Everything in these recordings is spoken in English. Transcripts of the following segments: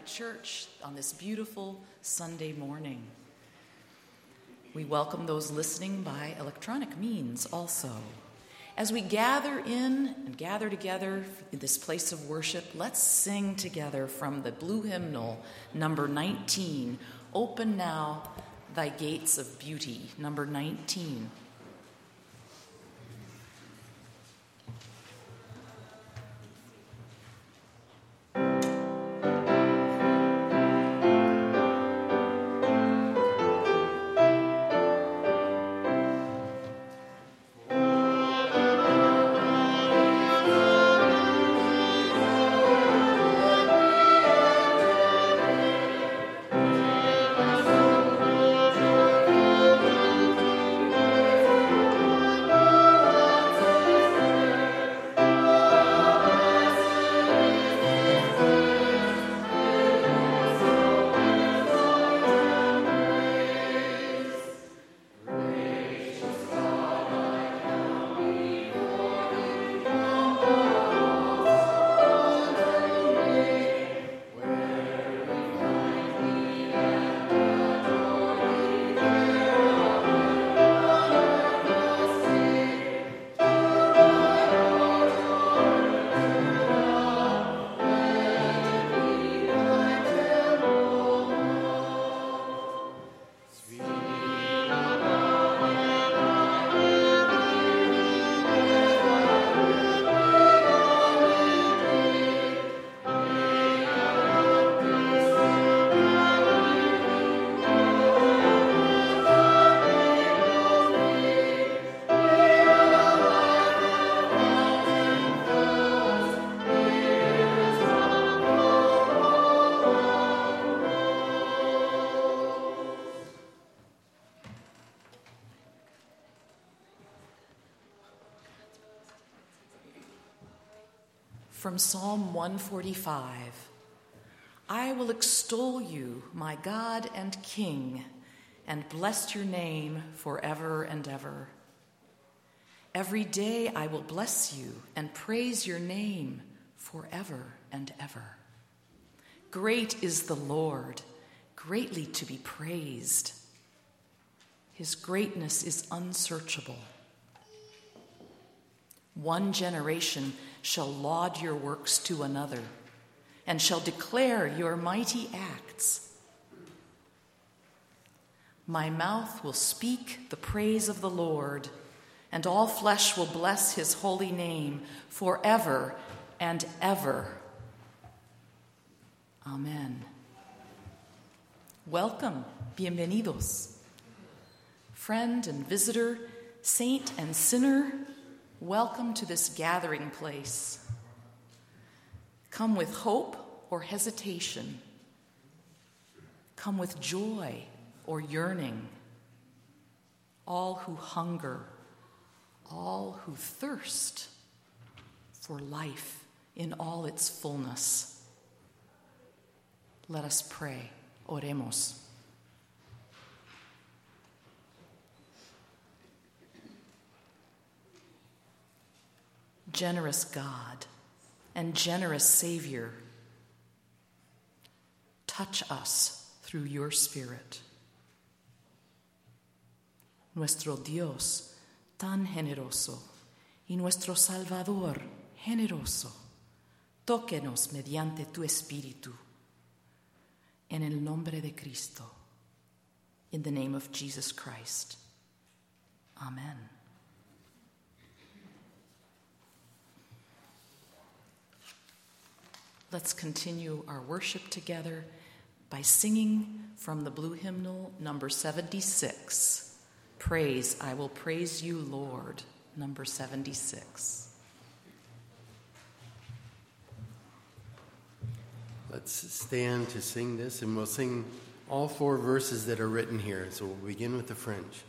Church on this beautiful Sunday morning. We welcome those listening by electronic means also. As we gather in and gather together in this place of worship, let's sing together from the Blue Hymnal, number 19, Open Now Thy Gates of Beauty, number 19. From Psalm 145, I will extol you, my God and King, and bless your name forever and ever. Every day I will bless you and praise your name forever and ever. Great is the Lord, greatly to be praised. His greatness is unsearchable. One generation shall laud your works to another, and shall declare your mighty acts. My mouth will speak the praise of the Lord, and all flesh will bless his holy name forever and ever. Amen. Welcome, bienvenidos. Friend and visitor, saint and sinner, welcome to this gathering place. Come with hope or hesitation. Come with joy or yearning. All who hunger, all who thirst for life in all its fullness. Let us pray. Oremos. Generous God and generous Savior, touch us through your Spirit. Nuestro Dios tan generoso y nuestro Salvador generoso, tóquenos mediante tu Espíritu. En el nombre de Cristo, in the name of Jesus Christ. Amen. Let's continue our worship together by singing from the Blue Hymnal, number 76. Praise, I will praise you, Lord, number 76. Let's stand to sing this, and we'll sing all 4 verses that are written here. So we'll begin with the French.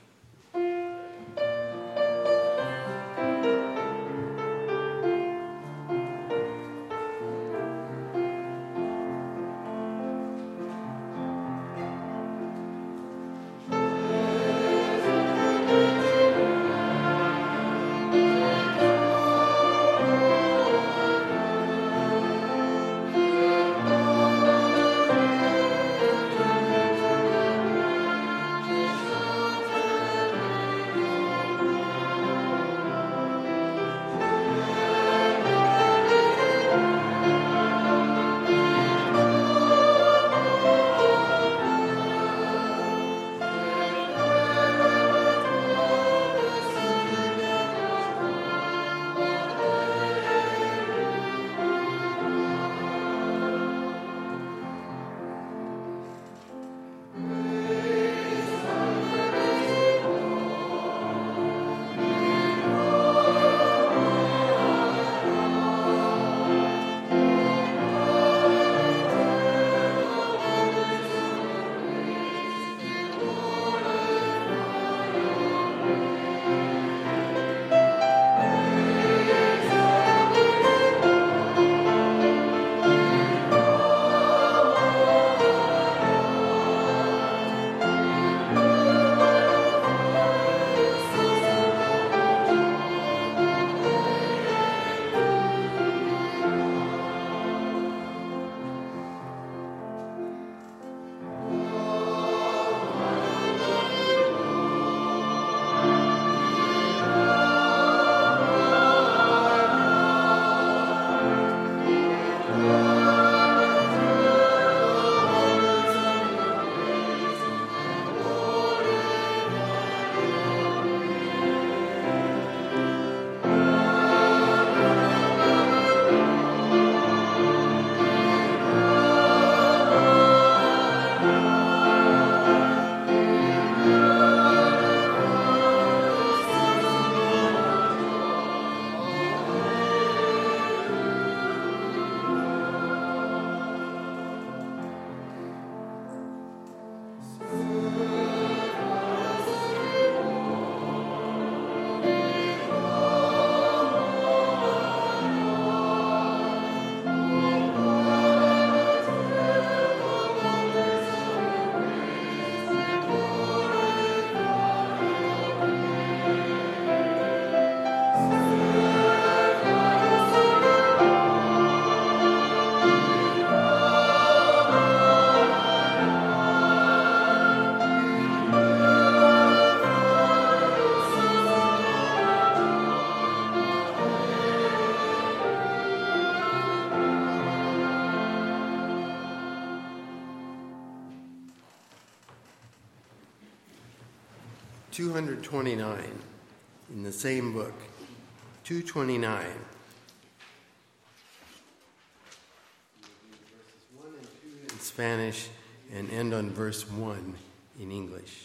229 in the same book. 229. Verses 1 and 2 in Spanish and end on verse 1 in English.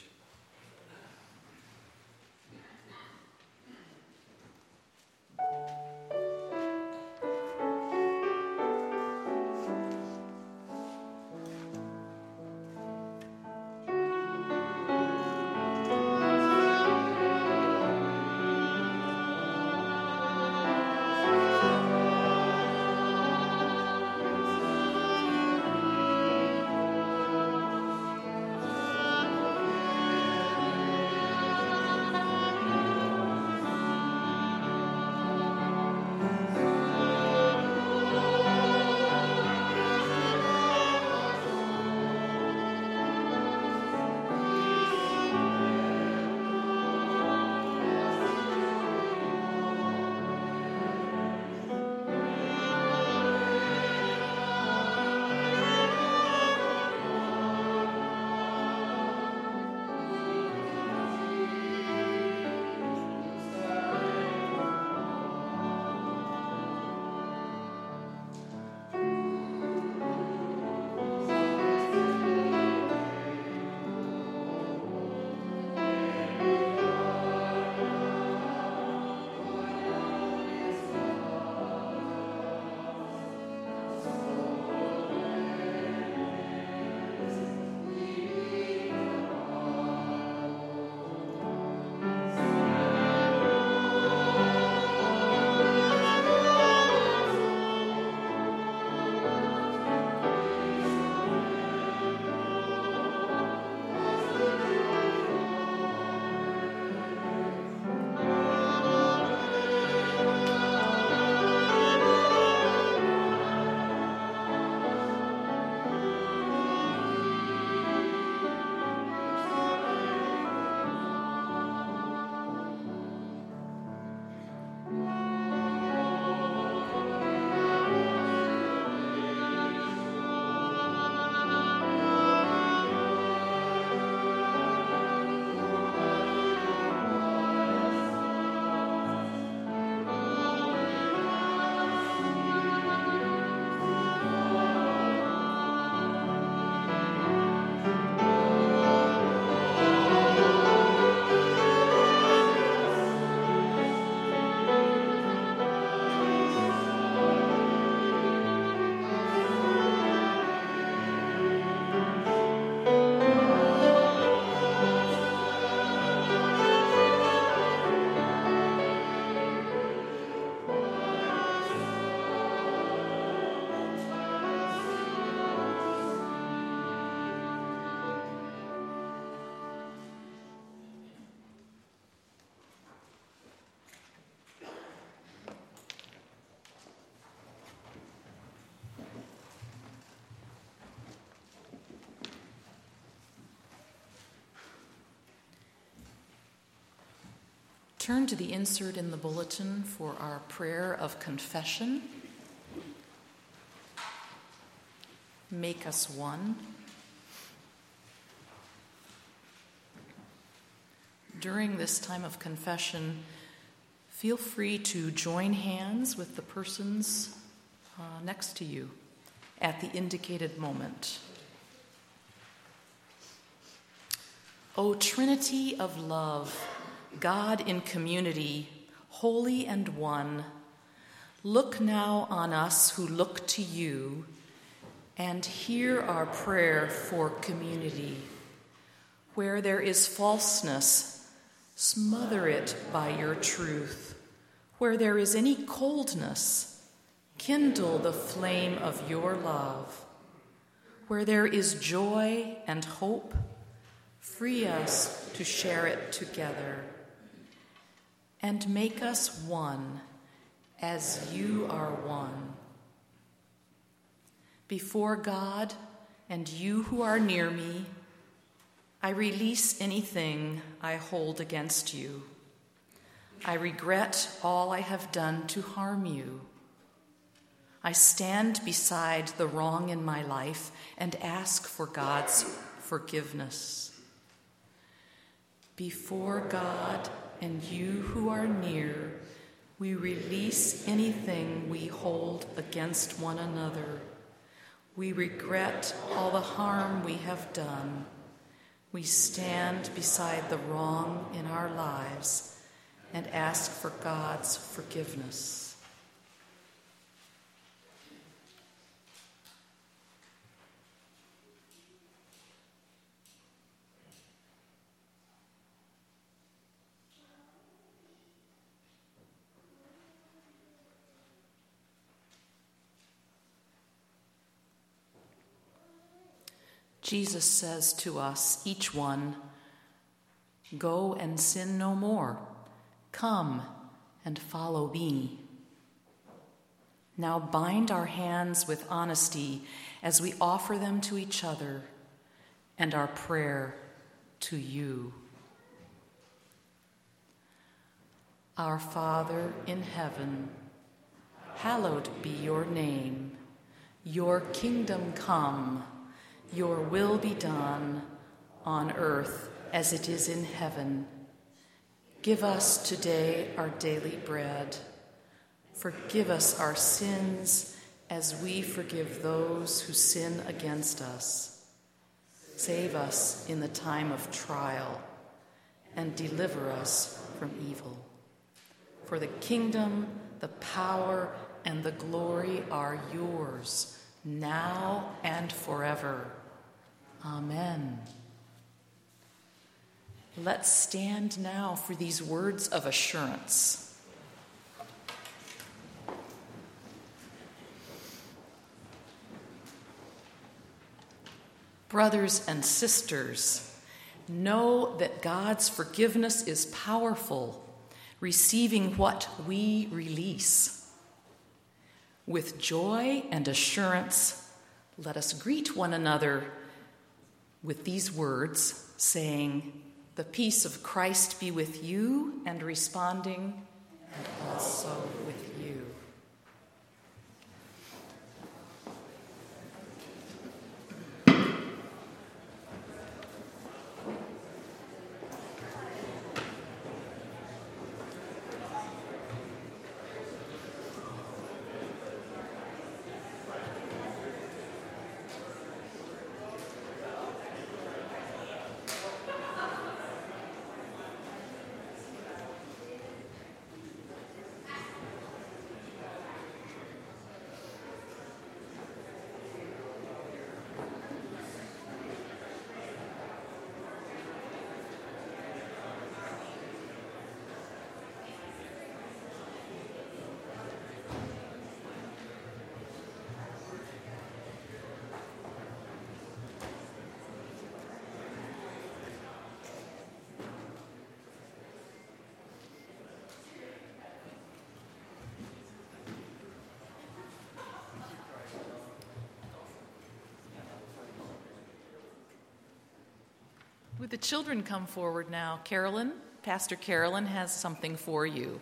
Turn to the insert in the bulletin for our prayer of confession. Make us one. During this time of confession, feel free to join hands with the persons next to you at the indicated moment. O Trinity of love, God in community, holy and one, look now on us who look to you, and hear our prayer for community. Where there is falseness, smother it by your truth. Where there is any coldness, kindle the flame of your love. Where there is joy and hope, free us to share it together. And make us one as you are one. Before God and you who are near me, I release anything I hold against you. I regret all I have done to harm you. I stand beside the wrong in my life and ask for God's forgiveness. Before God and you who are near, we release anything we hold against one another. We regret all the harm we have done. We stand beside the wrong in our lives and ask for God's forgiveness. Jesus says to us, each one, "Go and sin no more. Come and follow me." Now bind our hands with honesty as we offer them to each other and our prayer to you. Our Father in heaven, hallowed be your name. Your kingdom come. Your will be done on earth as it is in heaven. Give us today our daily bread. Forgive us our sins as we forgive those who sin against us. Save us in the time of trial and deliver us from evil. For the kingdom, the power, and the glory are yours, now and forever. Amen. Let's stand now for these words of assurance. Brothers and sisters, know that God's forgiveness is powerful, receiving what we release. With joy and assurance, let us greet one another with these words, saying, "The peace of Christ be with you," and responding, "and also with you." Would the children come forward now? Carolyn, Pastor Carolyn has something for you.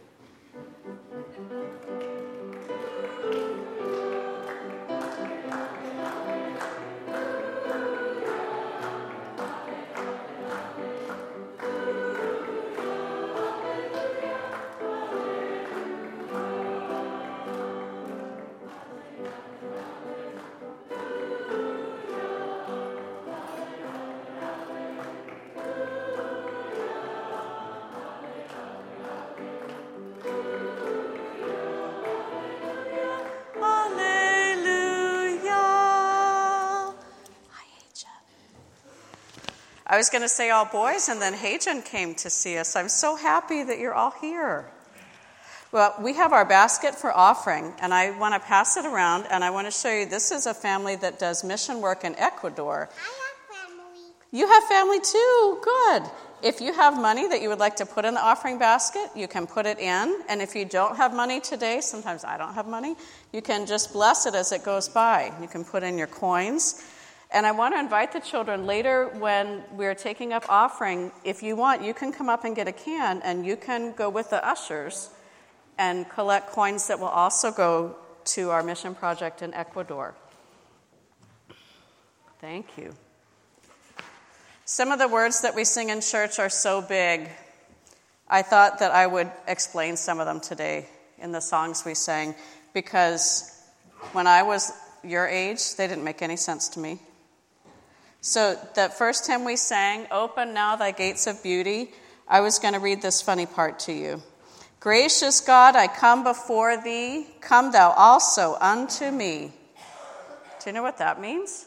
I was going to say all boys, and then Hajan came to see us. I'm so happy that you're all here. Well, we have our basket for offering, and I want to pass it around, and I want to show you, this is a family that does mission work in Ecuador. I have family. You have family too? Good. If you have money that you would like to put in the offering basket, you can put it in. And if you don't have money today, sometimes I don't have money, you can just bless it as it goes by. You can put in your coins. And I want to invite the children later when we're taking up offering, if you want, you can come up and get a can, and you can go with the ushers and collect coins that will also go to our mission project in Ecuador. Thank you. Some of the words that we sing in church are so big, I thought that I would explain some of them today in the songs we sang, because when I was your age, they didn't make any sense to me. So that first hymn we sang, "Open Now Thy Gates of Beauty," I was going to read this funny part to you. "Gracious God, I come before thee, come thou also unto me." Do you know what that means?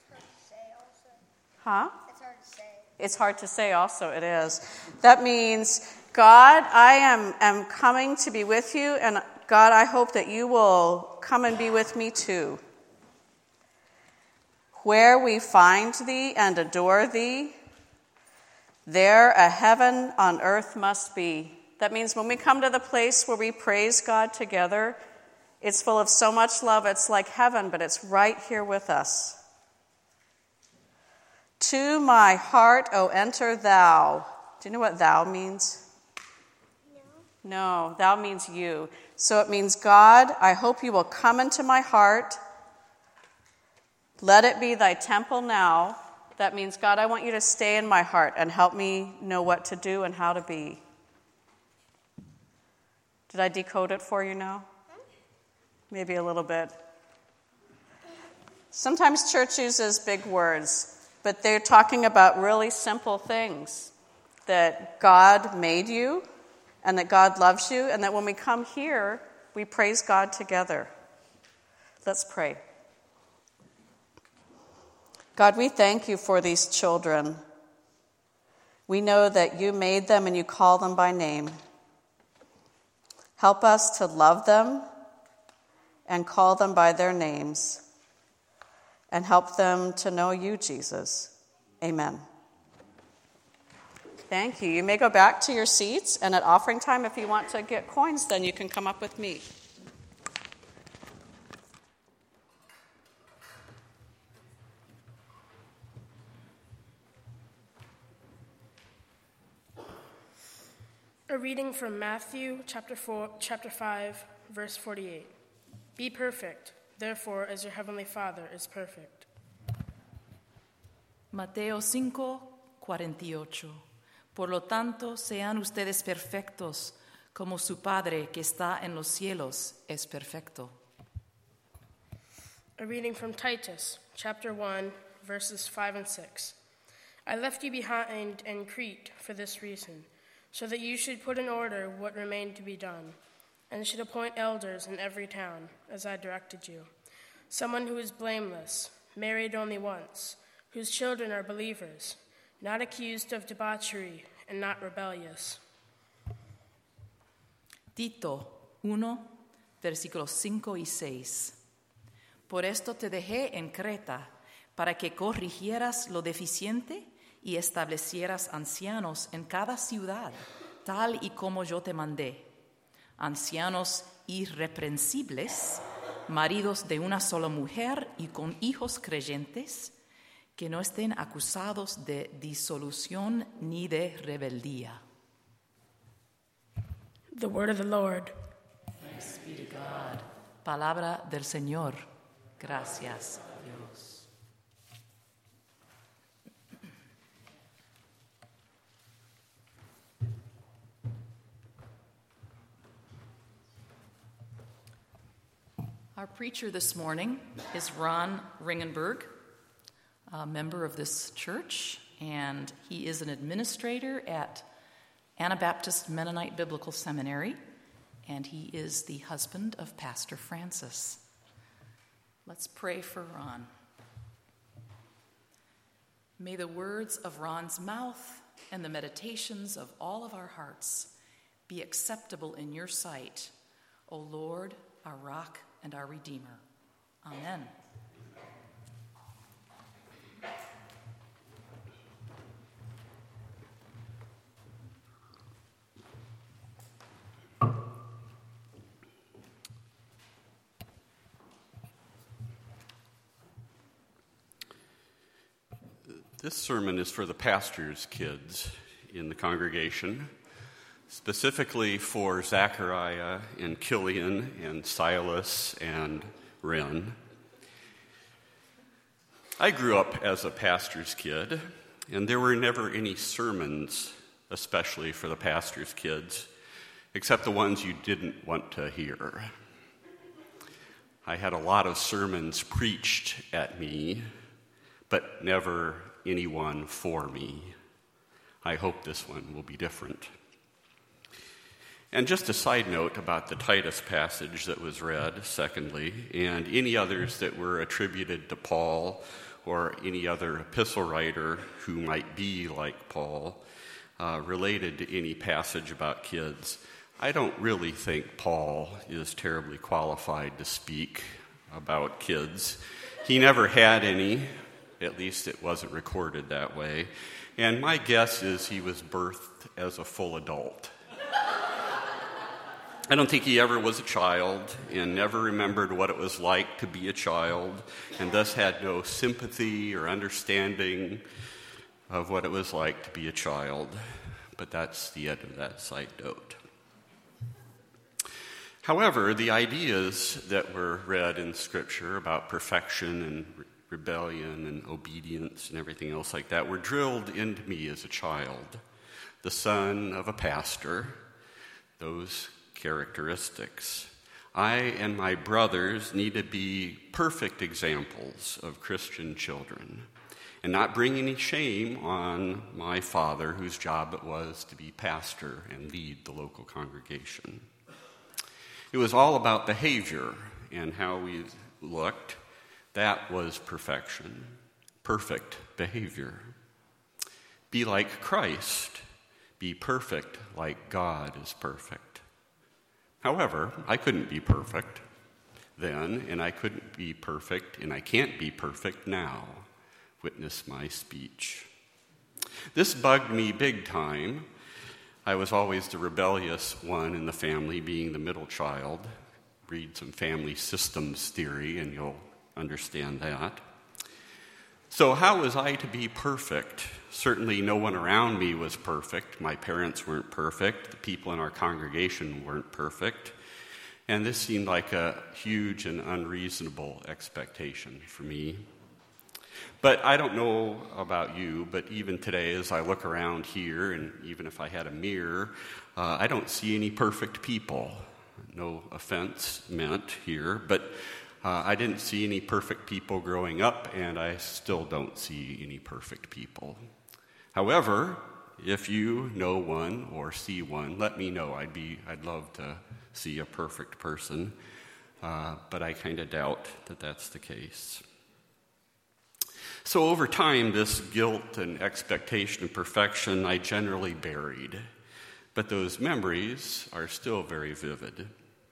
Huh? It's hard to say. It's hard to say also, it is. That means, God, I am coming to be with you, and God, I hope that you will come and be with me too. Where we find thee and adore thee, there a heaven on earth must be. That means when we come to the place where we praise God together, it's full of so much love, it's like heaven, but it's right here with us. To my heart, O enter thou. Do you know what thou means? No, thou means you. So it means, God, I hope you will come into my heart. Let it be thy temple now. That means, God, I want you to stay in my heart and help me know what to do and how to be. Did I decode it for you now? Maybe a little bit. Sometimes church uses big words, but they're talking about really simple things. That God made you, and that God loves you, and that when we come here, we praise God together. Let's pray. God, we thank you for these children. We know that you made them and you call them by name. Help us to love them and call them by their names, and help them to know you, Jesus. Amen. Thank you. You may go back to your seats, and at offering time, if you want to get coins, then you can come up with me. A reading from Matthew chapter 5, verse 48. Be perfect, therefore, as your heavenly Father is perfect. Mateo 5:48. Por lo tanto, sean ustedes perfectos, como su Padre que está en los cielos es perfecto. A reading from Titus chapter 1, verses 5 and 6. I left you behind in Crete for this reason, so that you should put in order what remained to be done, and should appoint elders in every town, as I directed you. Someone who is blameless, married only once, whose children are believers, not accused of debauchery, and not rebellious. Tito 1, versículos 5 y 6. Por esto te dejé en Creta, para que corrigieras lo deficiente y establecieras ancianos en cada ciudad, tal y como yo te mandé. Ancianos irreprensibles, maridos de una sola mujer y con hijos creyentes, que no estén acusados de disolución ni de rebeldía. The word of the Lord. Thanks be to God. Palabra del Señor. Gracias, Dios. Our preacher this morning is Ron Ringenberg, a member of this church, and he is an administrator at Anabaptist Mennonite Biblical Seminary, and he is the husband of Pastor Francis. Let's pray for Ron. May the words of Ron's mouth and the meditations of all of our hearts be acceptable in your sight, O Lord, our rock and our Redeemer. Amen. This sermon is for the pastor's kids in the congregation, specifically for Zachariah and Killian and Silas and Ren. I grew up as a pastor's kid, And there were never any sermons, especially for the pastor's kids, except the ones you didn't want to hear. I had a lot of sermons preached at me, but never anyone for me. I hope this one will be different. And just a side note about the Titus passage that was read, secondly, and any others that were attributed to Paul or any other epistle writer who might be like Paul, related to any passage about kids. I don't really think Paul is terribly qualified to speak about kids. He never had any, at least it wasn't recorded that way, and my guess is he was birthed as a full adult. I don't think he ever was a child and never remembered what it was like to be a child and thus had no sympathy or understanding of what it was like to be a child. But that's the end of that side note. However, the ideas that were read in Scripture about perfection and rebellion and obedience and everything else like that were drilled into me as a child, the son of a pastor, those characteristics. I and my brothers need to be perfect examples of Christian children and not bring any shame on my father, whose job it was to be pastor and lead the local congregation. It was all about behavior and how we looked. That was perfection, perfect behavior. Be like Christ. Be perfect like God is perfect. However, I couldn't be perfect then, and I couldn't be perfect, and I can't be perfect now. Witness my speech. This bugged me big time. I was always the rebellious one in the family, being the middle child. Read some family systems theory, and you'll understand that. So how was I to be perfect? Certainly no one around me was perfect. My parents weren't perfect. The people in our congregation weren't perfect. And this seemed like a huge and unreasonable expectation for me. But I don't know about you, but even today as I look around here, and even if I had a mirror, I don't see any perfect people. No offense meant here, but I didn't see any perfect people growing up, and I still don't see any perfect people. However, if you know one or see one, let me know. I'd love to see a perfect person, but I kind of doubt that that's the case. So over time, this guilt and expectation of perfection I generally buried, but those memories are still very vivid.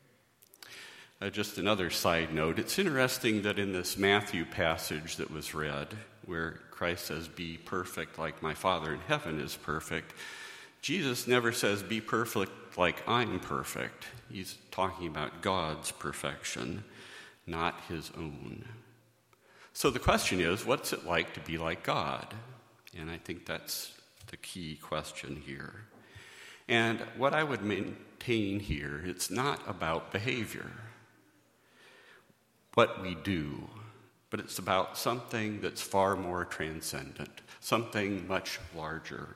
Just another side note, it's interesting that in this Matthew passage that was read, where Christ says, be perfect like my Father in heaven is perfect, Jesus never says, be perfect like I'm perfect. He's talking about God's perfection, not his own. So the question is, what's it like to be like God? And I think that's the key question here. And what I would maintain here, it's not about behavior, what we do, but it's about something that's far more transcendent, something much larger.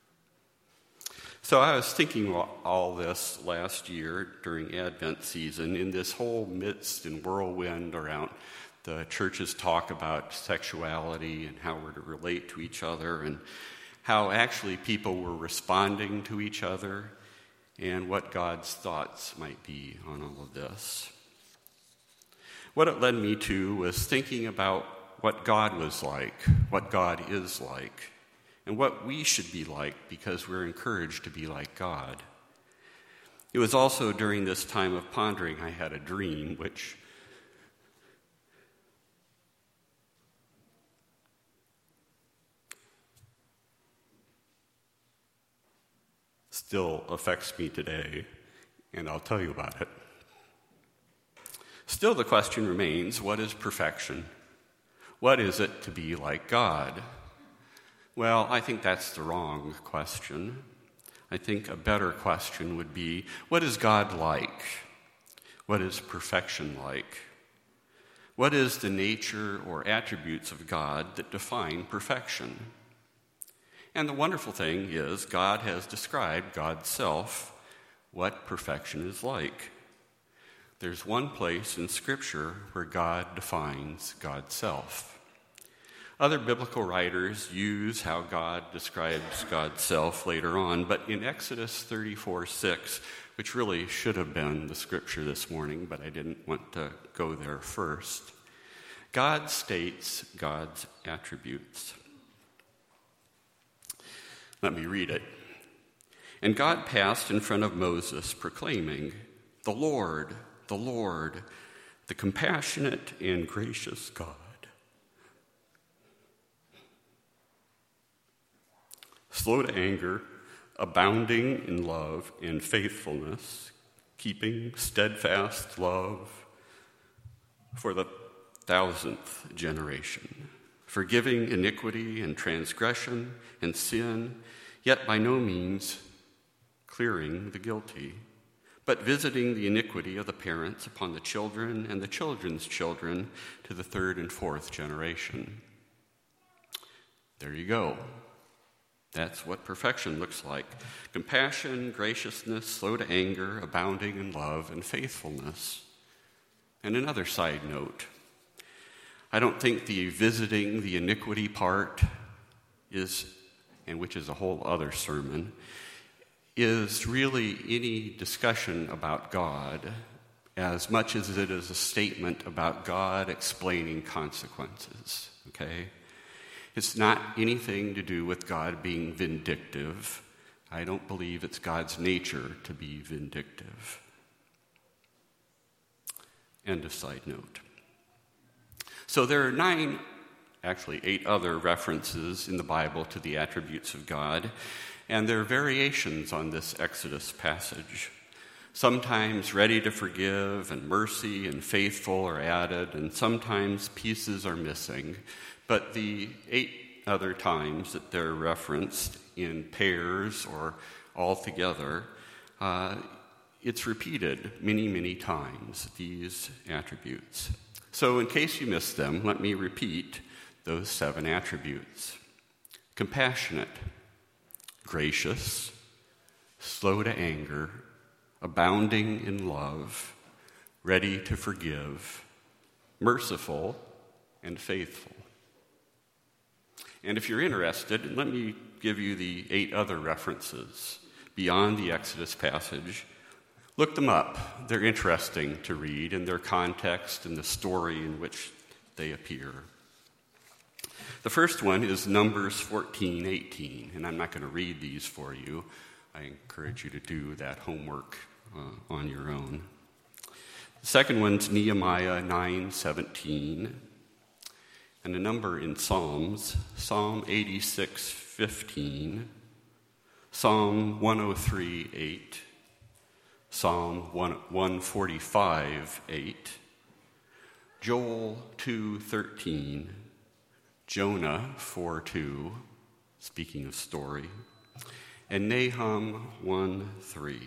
So I was thinking all this last year during Advent season in this whole midst and whirlwind around the church's talk about sexuality and how we're to relate to each other and how actually people were responding to each other and what God's thoughts might be on all of this. What it led me to was thinking about what God was like, what God is like, and what we should be like because we're encouraged to be like God. It was also during this time of pondering I had a dream which still affects me today, and I'll tell you about it. Still, the question remains, what is perfection? What is it to be like God? Well, I think that's the wrong question. I think a better question would be, what is God like? What is perfection like? What is the nature or attributes of God that define perfection? And the wonderful thing is God has described God's self, what perfection is like. There's one place in Scripture where God defines God's self. Other biblical writers use how God describes God's self later on, but in Exodus 34:6, which really should have been the Scripture this morning, but I didn't want to go there first, God states God's attributes. Let me read it. And God passed in front of Moses, proclaiming, the Lord, the compassionate and gracious God, slow to anger, abounding in love and faithfulness, keeping steadfast love for the 1,000th generation, forgiving iniquity and transgression and sin, yet by no means clearing the guilty, but visiting the iniquity of the parents upon the children and the children's children to the 3rd and 4th generation. There you go. That's what perfection looks like. Compassion, graciousness, slow to anger, abounding in love and faithfulness. And another side note, I don't think the visiting the iniquity part is, and which is a whole other sermon, is really any discussion about God as much as it is a statement about God explaining consequences, okay? It's not anything to do with God being vindictive. I don't believe it's God's nature to be vindictive. End of side note. So there are 8 other references in the Bible to the attributes of God, and there are variations on this Exodus passage. Sometimes ready to forgive and mercy and faithful are added, and sometimes pieces are missing. But the 8 other times that they're referenced in pairs or all together, it's repeated many, many times, these attributes. So in case you missed them, let me repeat those 7 attributes. Compassionate, gracious, slow to anger, abounding in love, ready to forgive, merciful, and faithful. And if you're interested, let me give you the 8 other references beyond the Exodus passage. Look them up. They're interesting to read in their context and the story in which they appear. The first one is Numbers 14:18, and I'm not going to read these for you. I encourage you to do that homework on your own. The second one's Nehemiah 9:17, and a number in Psalms, Psalm 86:15, Psalm 103:8, Psalm 145:8, Joel 2:13, Jonah 4:2, speaking of story, and Nahum 1:3.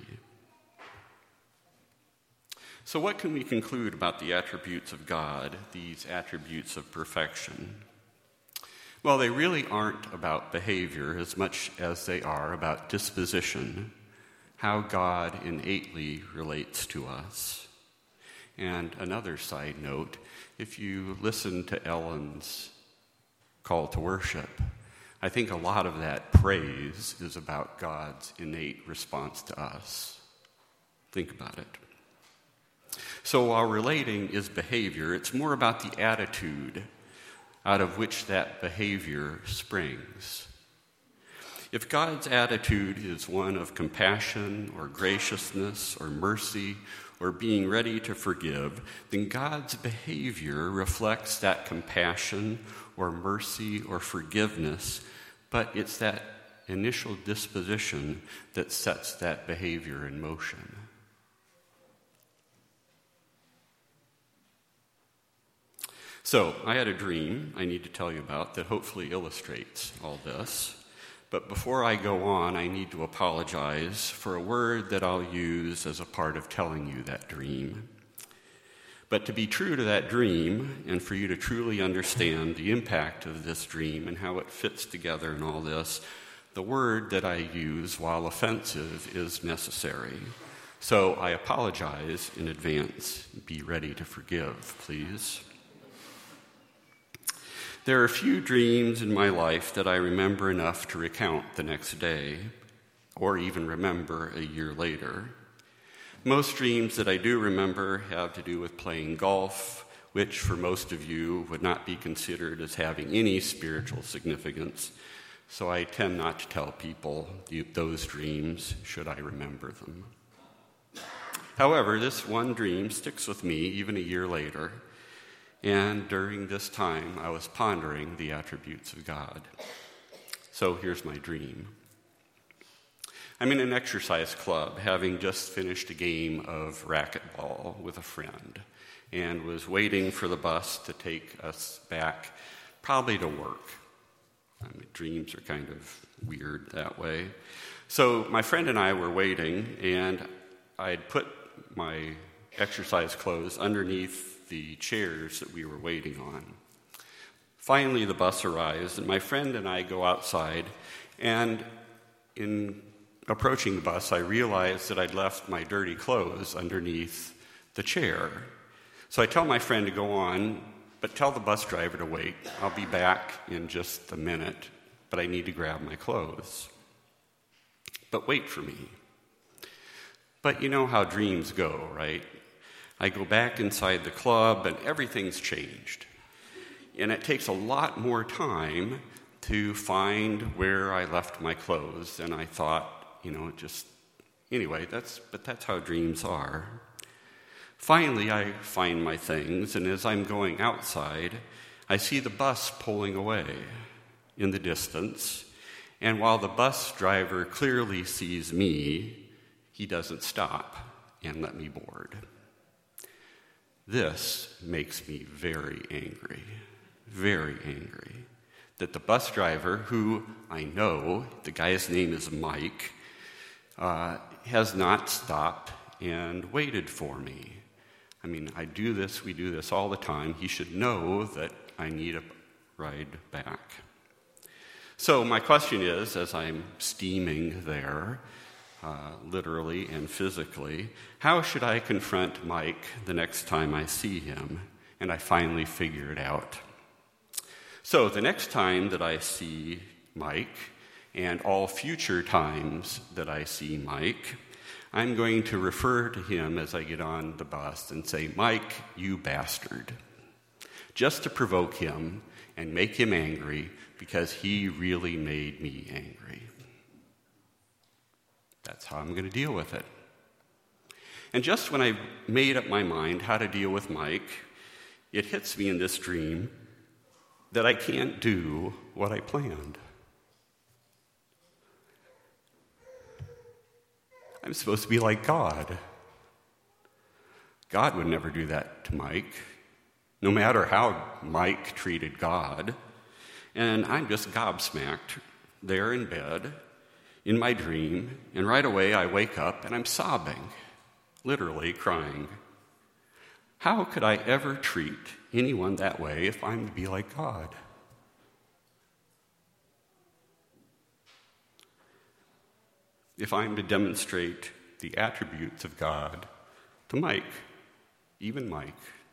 So what can we conclude about the attributes of God, these attributes of perfection? Well, they really aren't about behavior as much as they are about disposition, how God innately relates to us. And another side note, if you listen to Ellen's call to worship, I think a lot of that praise is about God's innate response to us. Think about it. So while relating is behavior, it's more about the attitude out of which that behavior springs. If God's attitude is one of compassion or graciousness or mercy or being ready to forgive, then God's behavior reflects that compassion or mercy or forgiveness, but it's that initial disposition that sets that behavior in motion. So, I had a dream I need to tell you about that hopefully illustrates all this. But before I go on, I need to apologize for a word that I'll use as a part of telling you that dream. But to be true to that dream, and for you to truly understand the impact of this dream and how it fits together in all this, the word that I use, while offensive, is necessary. So I apologize in advance. Be ready to forgive, please. There are few dreams in my life that I remember enough to recount the next day, or even remember a year later. Most dreams that I do remember have to do with playing golf, which for most of you would not be considered as having any spiritual significance. So I tend not to tell people those dreams should I remember them. However, this one dream sticks with me even a year later, and during this time I was pondering the attributes of God. So here's my dream. I'm in an exercise club, having just finished a game of racquetball with a friend, and was waiting for the bus to take us back, probably to work. Dreams are kind of weird that way. So my friend and I were waiting, and I'd put my exercise clothes underneath the chairs that we were waiting on. Finally, the bus arrives, and my friend and I go outside, and in approaching the bus, I realized that I'd left my dirty clothes underneath the chair. So I tell my friend to go on, but tell the bus driver to wait. I'll be back in just a minute, but I need to grab my clothes. But wait for me. But you know how dreams go, right? I go back inside the club, and everything's changed. And it takes a lot more time to find where I left my clothes than I thought, anyway, that's how dreams are. Finally, I find my things, and as I'm going outside, I see the bus pulling away in the distance, and while the bus driver clearly sees me, he doesn't stop and let me board. This makes me very angry that the bus driver, who I know, the guy's name is Mike, has not stopped and waited for me. We do this all the time. He should know that I need a ride back. So my question is, as I'm steaming there, literally and physically, how should I confront Mike the next time I see him? And I finally figure it out. So the next time that I see Mike, and all future times that I see Mike, I'm going to refer to him as I get on the bus and say, "Mike, you bastard," just to provoke him and make him angry because he really made me angry. That's how I'm going to deal with it. And just when I made up my mind how to deal with Mike, it hits me in this dream that I can't do what I planned. I'm supposed to be like God. God would never do that to Mike, no matter how Mike treated God. And I'm just gobsmacked there in bed in my dream, and right away I wake up and I'm sobbing, literally crying. How could I ever treat anyone that way if I'm to be like God? If I'm to demonstrate the attributes of God to Mike, even Mike.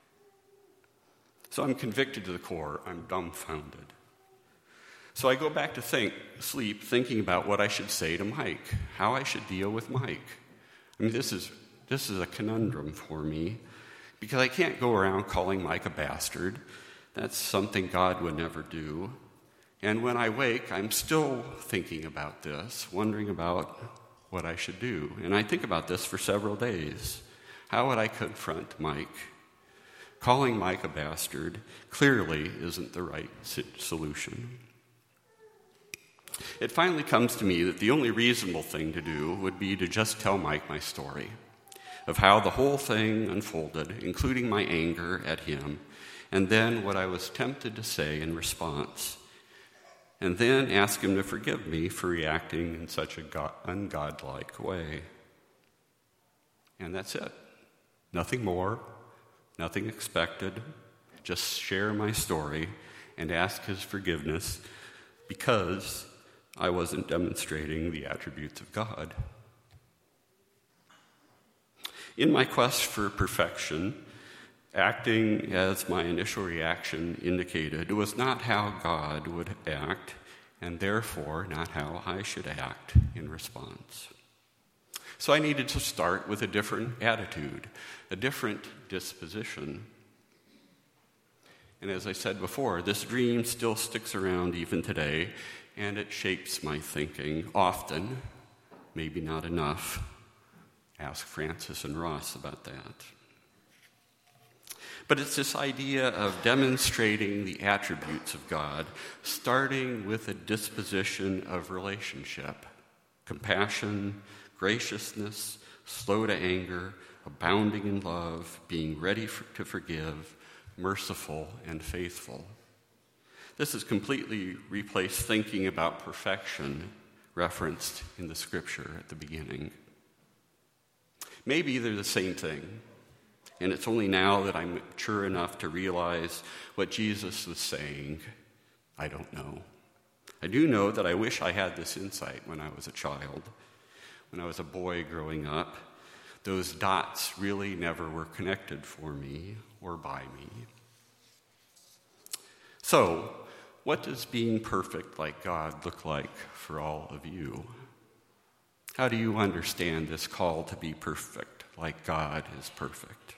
So I'm convicted to the core. I'm dumbfounded. So I go back to sleep thinking about what I should say to Mike, how I should deal with Mike. This is a conundrum for me, because I can't go around calling Mike a bastard. That's something God would never do. And when I wake, I'm still thinking about this, wondering about what I should do. And I think about this for several days. How would I confront Mike? Calling Mike a bastard clearly isn't the right solution. It finally comes to me that the only reasonable thing to do would be to just tell Mike my story of how the whole thing unfolded, including my anger at him, and then what I was tempted to say in response, and then ask him to forgive me for reacting in such an ungodlike way. And that's it. Nothing more, nothing expected. Just share my story and ask his forgiveness, because I wasn't demonstrating the attributes of God. In my quest for perfection, acting as my initial reaction indicated was not how God would act, and therefore not how I should act in response. So I needed to start with a different attitude, a different disposition. And as I said before, this dream still sticks around even today, and it shapes my thinking often, maybe not enough. Ask Francis and Ross about that. But it's this idea of demonstrating the attributes of God, starting with a disposition of relationship, compassion, graciousness, slow to anger, abounding in love, being ready to forgive, merciful and faithful. This has completely replaced thinking about perfection referenced in the scripture at the beginning. Maybe they're the same thing, and it's only now that I'm mature enough to realize what Jesus was saying. I don't know. I do know that I wish I had this insight when I was a child. When I was a boy growing up, those dots really never were connected for me or by me. So, what does being perfect like God look like for all of you? How do you understand this call to be perfect like God is perfect?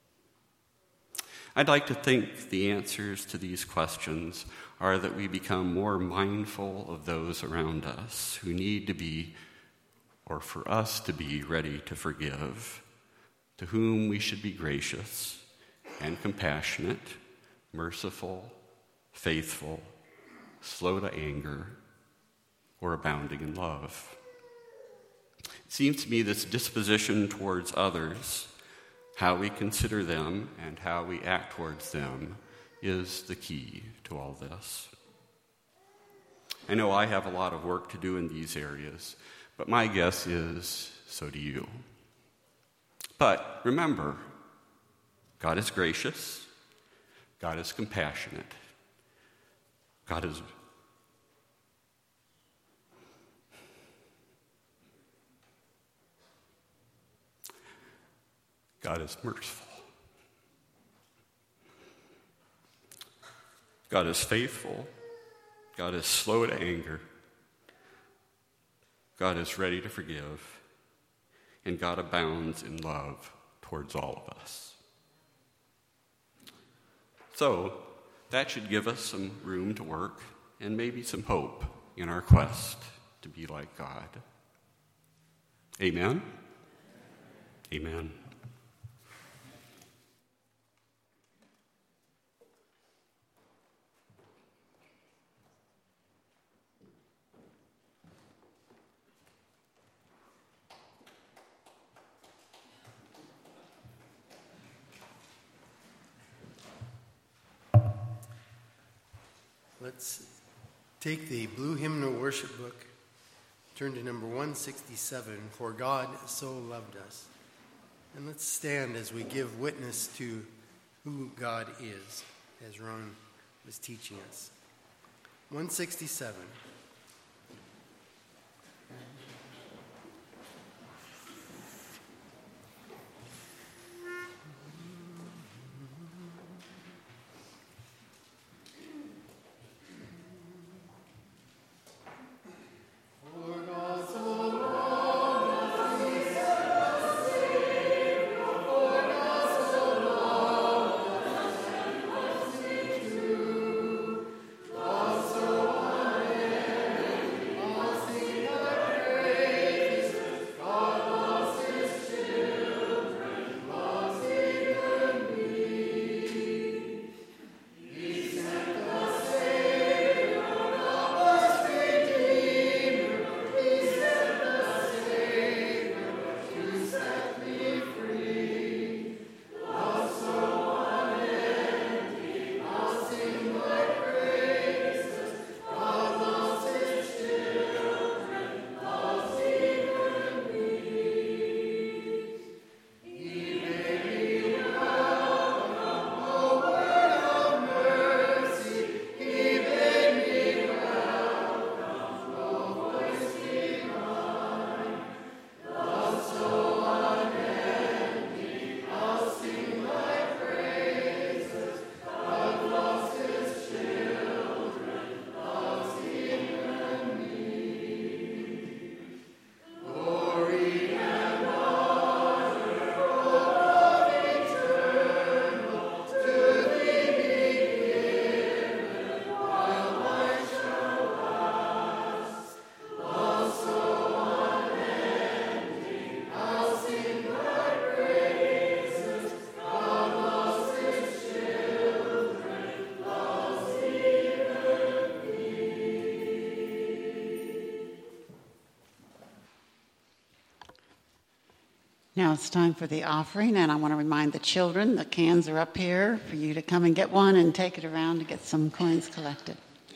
I'd like to think the answers to these questions are that we become more mindful of those around us who need to be, or for us to be, ready to forgive, to whom we should be gracious and compassionate, merciful, faithful, slow to anger, or abounding in love. It seems to me this disposition towards others, how we consider them and how we act towards them, is the key to all this. I know I have a lot of work to do in these areas, but my guess is so do you. But remember, God is gracious, God is compassionate, God is merciful. God is faithful. God is slow to anger. God is ready to forgive. And God abounds in love towards all of us. So, that should give us some room to work and maybe some hope in our quest to be like God. Amen? Amen. Let's take the blue hymnal worship book, turn to number 167, For God So Loved Us. And let's stand as we give witness to who God is, as Ron was teaching us. 167. Now it's time for the offering, and I want to remind the children, the cans are up here for you to come and get one and take it around to get some coins collected.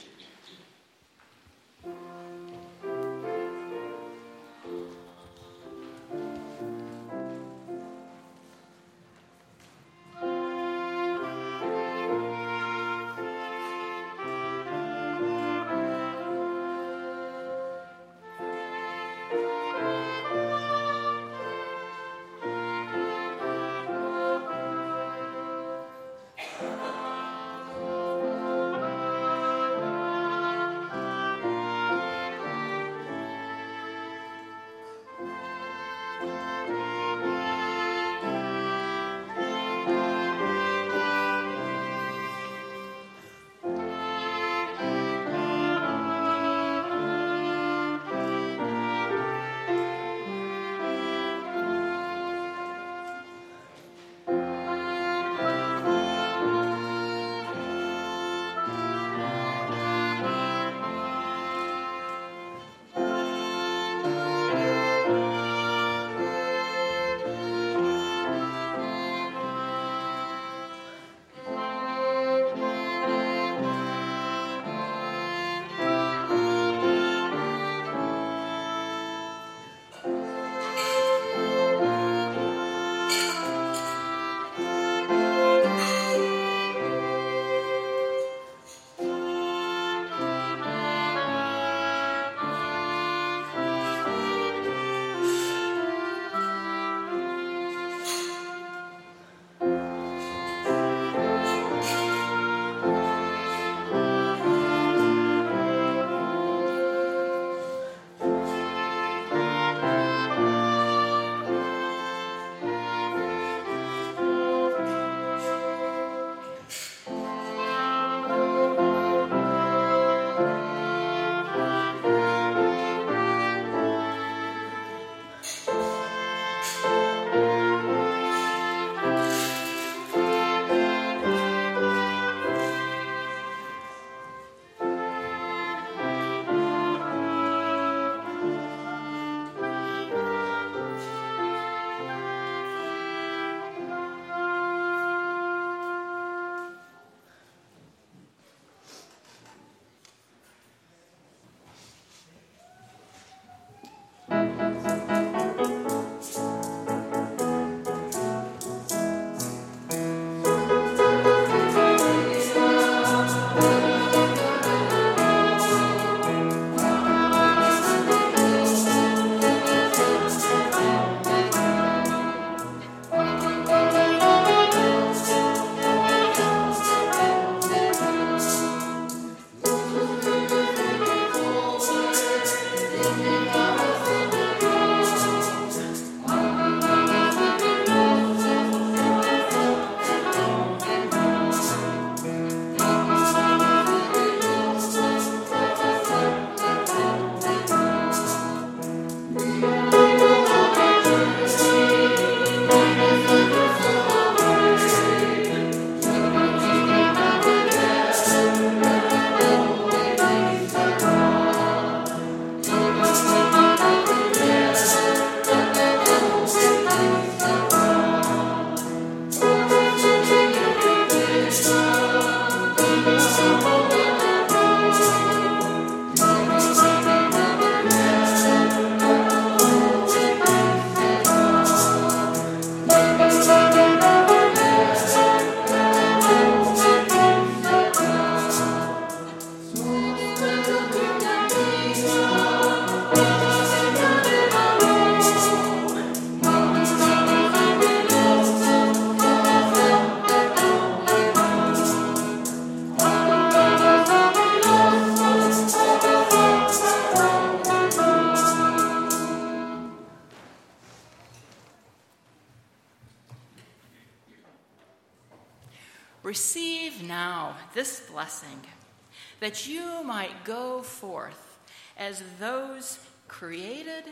Receive now this blessing, that you might go forth as those created,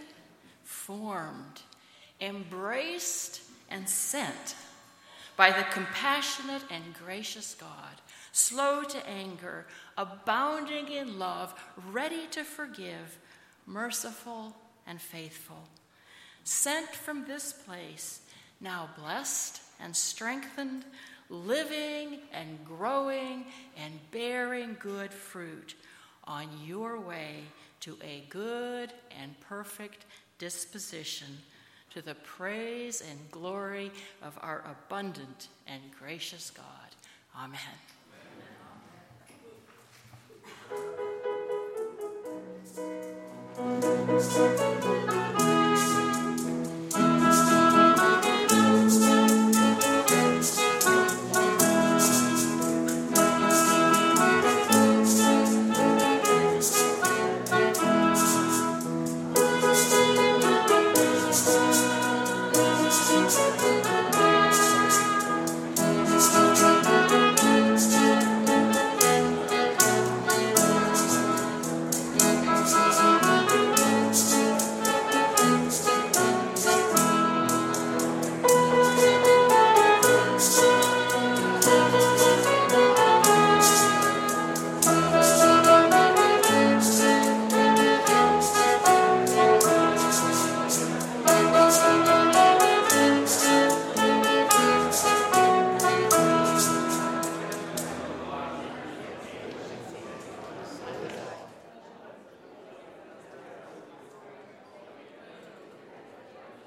formed, embraced, and sent by the compassionate and gracious God, slow to anger, abounding in love, ready to forgive, merciful and faithful. sent from this place, now blessed and strengthened, living and growing and bearing good fruit on your way to a good and perfect disposition, to the praise and glory of our abundant and gracious God. Amen.